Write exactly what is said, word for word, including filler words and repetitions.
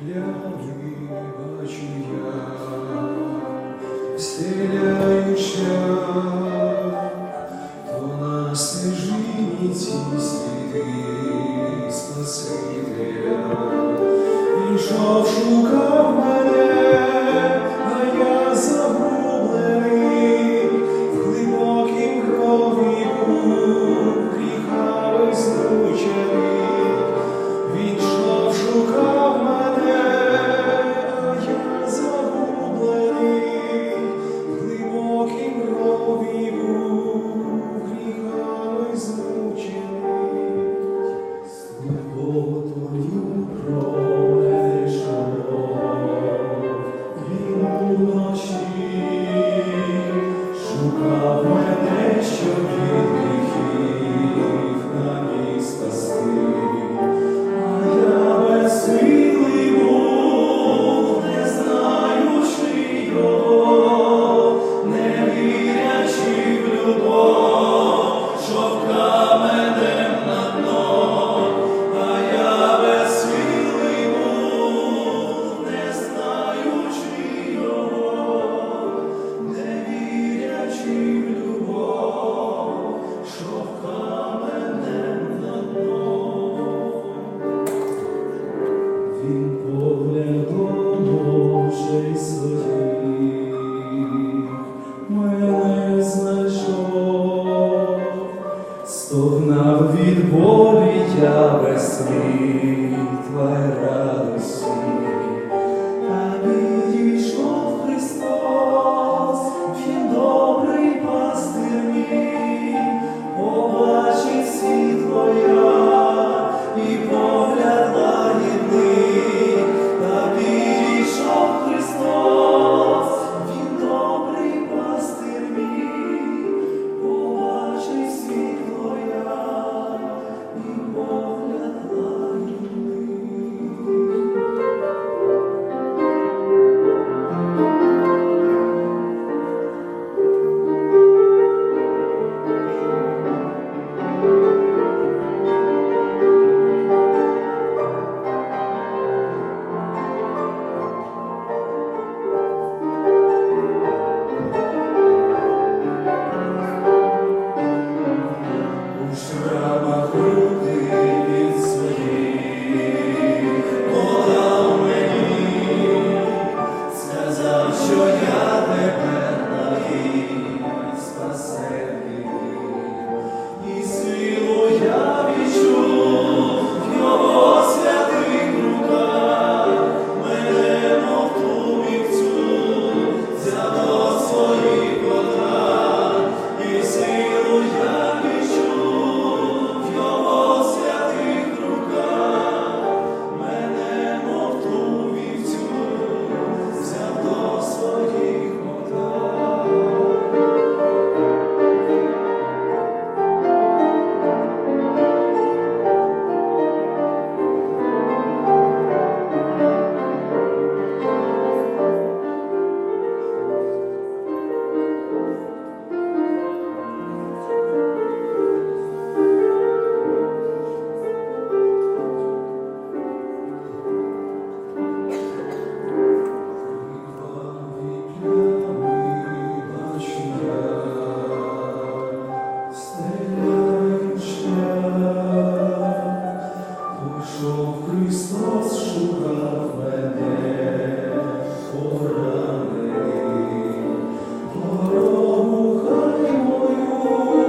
плями бачу я, стеляюча, то на стежині ці сліди Спасителя. Він йшов, шукав мене, а я загублений, в глибокім гробі був, гріхами змучений. Він йшов, шукав мене, а я загублений, в глибокім гробі був, гріхами змучений. Слухотою про мене йшов, він уночі шукав мене, щоб від гріхів на міг спасти. А я безсилий був, не знаючи його, не вірячи в любов, що каменем на дно. А я безсилий був, не знаючи його, не вірячи в любов, що каменем на дно. Він поглядом очей своїх мене знайшов, стогнав від болі я без світла й радості. Та підійшов Христос, Він добрий пастир мій, побачив світло я і погляд лагідний. Та підійшов Христос, Він добрий пастир мій, побачив світло я і погляд лагідний. У шрамах руки від своїх подав мені, сказав, що я тепер навік спасений. І силу я відчув в Його святих руках, мене мов ту вівцю взяв до своїх отрад. І силу я відчув в Його святих руках, мене мов ту вівцю взяв до своїх отрад. Христос шукав мене, поранений, дорогу хай мою